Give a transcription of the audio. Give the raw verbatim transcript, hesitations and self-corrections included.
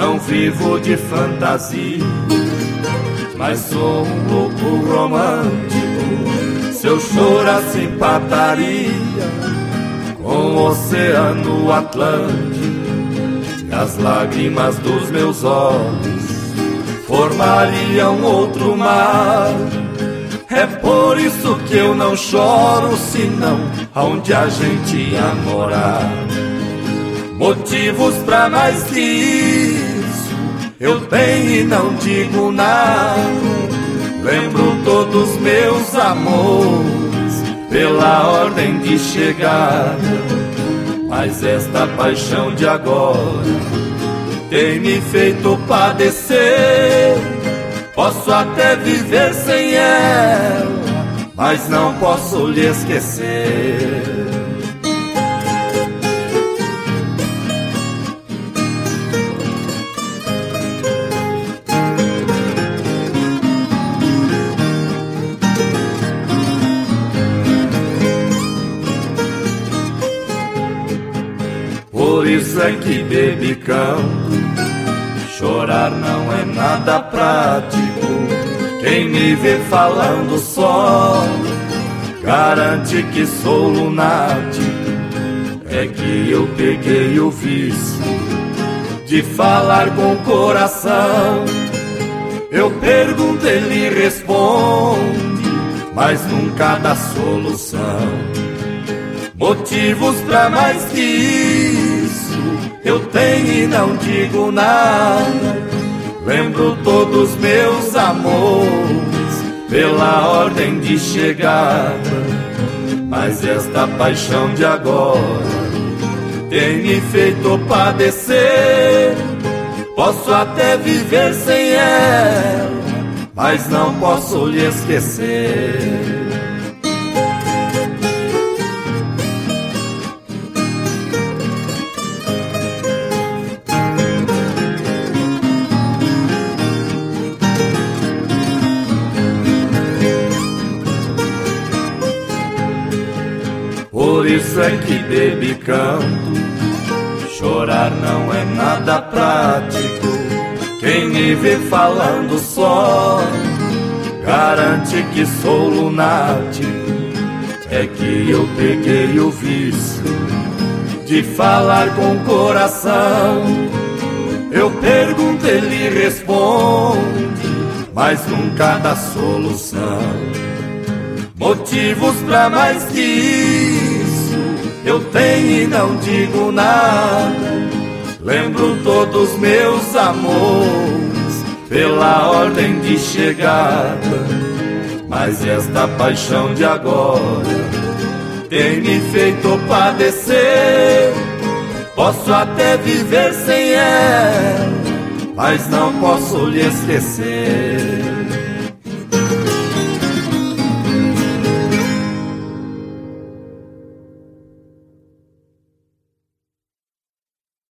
Não vivo de fantasia, mas sou um louco romântico. Se eu chorasse empataria com o oceano Atlântico, e as lágrimas dos meus olhos formariam outro mar. É por isso que eu não choro, senão aonde a gente ia morar. Motivos pra mais que isso eu tenho e não digo nada. Lembro todos meus amores pela ordem de chegada, mas esta paixão de agora tem me feito padecer. Posso até viver sem ela, mas não posso lhe esquecer. Por isso é que baby canto, chorar não é nada prático. Quem me vê falando só garante que sou lunático. É que eu peguei o vício de falar com o coração. Eu pergunto, ele responde, mas nunca dá solução. Motivos pra mais que isso eu tenho e não digo nada. Lembro todos meus amores pela ordem de chegada, mas esta paixão de agora tem me feito padecer. Posso até viver sem ela, mas não posso lhe esquecer. Por isso é que baby canto, chorar não é nada prático. Quem me vê falando só garante que sou lunático. É que eu peguei o vício de falar com o coração. Eu pergunto, ele responde, mas nunca dá solução. Motivos pra mais que isso eu tenho e não digo nada. Lembro todos meus amores pela ordem de chegada, mas esta paixão de agora tem me feito padecer. Posso até viver sem ela, mas não posso lhe esquecer.